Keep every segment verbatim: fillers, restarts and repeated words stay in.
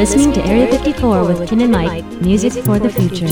listening to Area fifty-four with Kin and Mike, music for the future.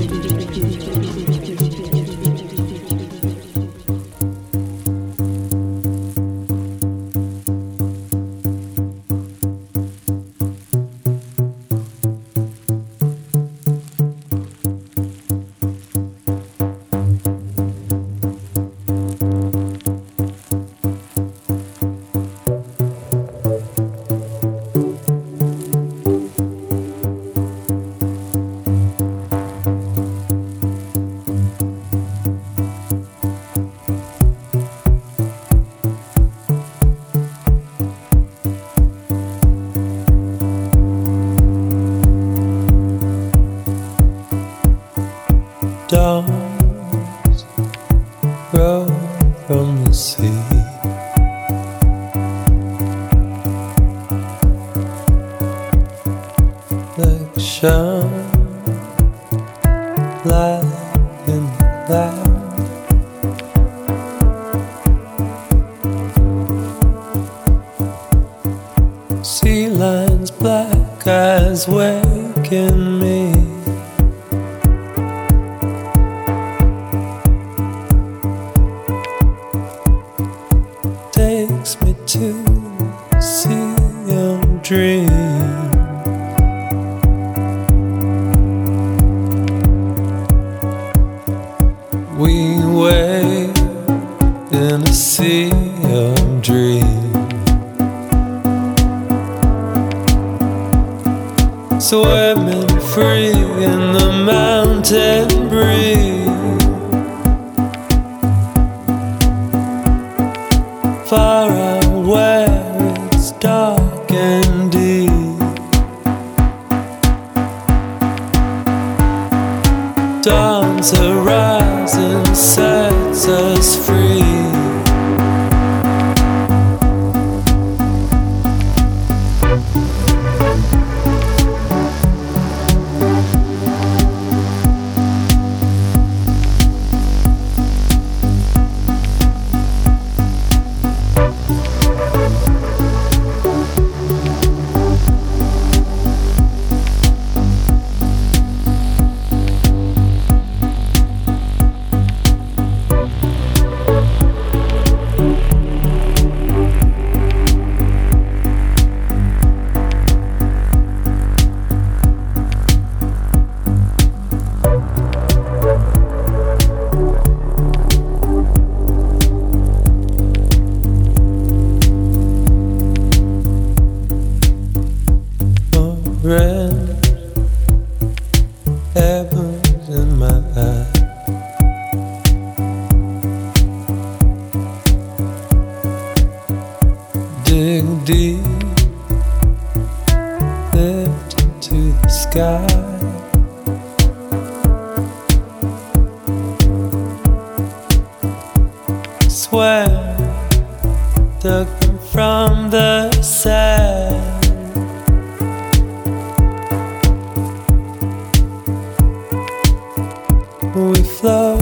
Dawns roll from the sea. Like a shine light in the cloud. Sea lines, black eyes waking me. Takes me to see a dream. We wait in a sea of dream. Swimming free in the mountain breeze. Far out where it's dark and deep. Dawn's horizon sets us free. Red heavens in my eyes. Dig deep, lift into the sky. Swear, dug them from the sand. We float,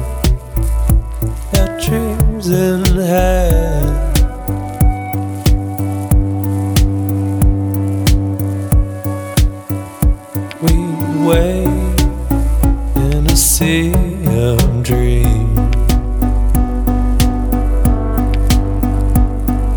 our dreams in hand. We wait in a sea of dreams.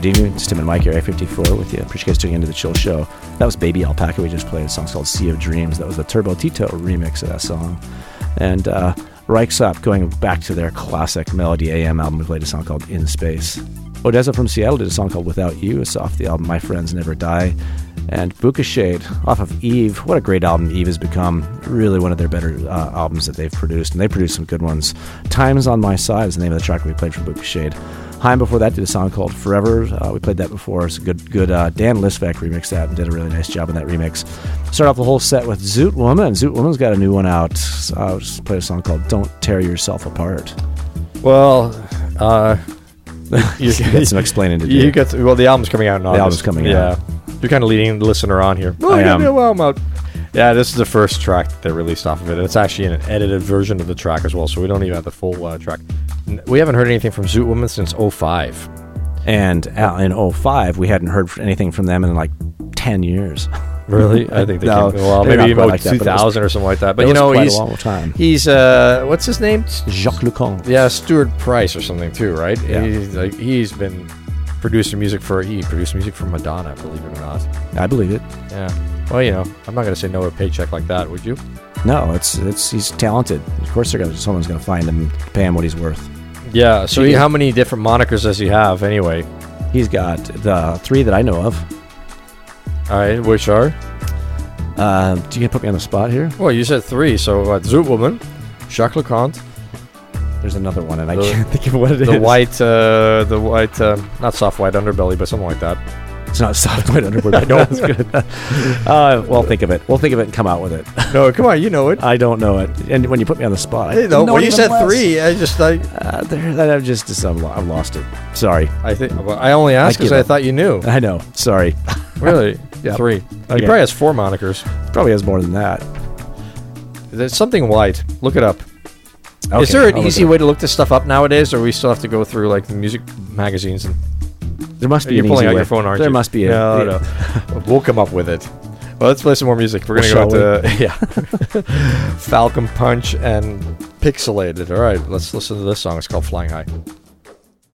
Good evening. It's Tim and Mike, Area fifty-four with you. Appreciate you guys tuning into the Chill Show. That was Baby Alpaca we just played. The song's called Sea of Dreams. That was the Turbo Tito remix of that song. And uh, Reich's Up, going back to their classic Melody A M album, we played a song called In Space. Odessa from Seattle did a song called Without You. It's off the album My Friends Never Die. And Buka Shade off of Eve. What a great album Eve has become. Really one of their better uh, albums that they've produced. And they produced some good ones. Time's on My Side is the name of the track we played from Buka Shade. Haim before that did a song called Forever. Uh, we played that before. It's a good, good uh, Dan Lisvek remixed that and did a really nice job in that remix. Start off the whole set with Zoot Woman. Zoot Woman's got a new one out. Uh, just played a song called Don't Tear Yourself Apart. Well, uh... you got some explaining to do. You got to, well, the album's coming out in August. The album's coming yeah. out. You're kind of leading the listener on here. Oh, I yeah, am. Yeah, well, I'm out. Yeah, this is the first track that they released off of it. It's actually an edited version of the track as well, so we don't even have the full uh, track. We haven't heard anything from Zoot Woman since oh five. And uh, in oh five, we hadn't heard anything from them in like ten years. Really? I think they No, came, well, they're maybe not even quite about like that, but it two was- thousand or something like that. But it you was know, quite a he's long time. he's uh, what's his name? Jacques Leconte. Yeah, Stuart Price or something too, right? Yeah. He's like he's been producing music for he produced music for Madonna, believe it or not. I believe it. Yeah. Well, you know, I'm not gonna say no to a paycheck like that, would you? No, it's it's he's talented. Of course, they're gonna someone's gonna find him, pay him what he's worth. Yeah. So He- he, how many different monikers does he have anyway? He's got the three that I know of. All right, which are? Uh, do you put me on the spot here? Well, you said three. So uh, Zoot Woman, Jacques Leconte, There's another one, and I The- can't think of what it is. the white, uh, the white, uh, not soft white underbelly, but something like that. It's not soft white underwear. I know it's good. uh, we'll think of it. We'll think of it and come out with it. No, come on, you know it. I don't know it. And when you put me on the spot, I Hey, no, know when it you even said less. three, I just I, uh, there, that I've just, just I'm, lo- I've lost it. Sorry. I think well, I only asked I give because I up. thought you knew. I know. Sorry. Really? Yeah. Three. Okay. He probably has four monikers. Probably has more than that. There's something white. Look it up. Okay, Is there an I'll look easy it up. way to look this stuff up nowadays, or we still have to go through like the music magazines? And There must be you're an pulling easy out way. your phone, aren't there you? must be a. No, yeah. no. We'll come up with it. Well, let's play some more music. We're gonna Well, go to yeah, Falcon Punch and Pixelated. All right, let's listen to this song. It's called Flying High.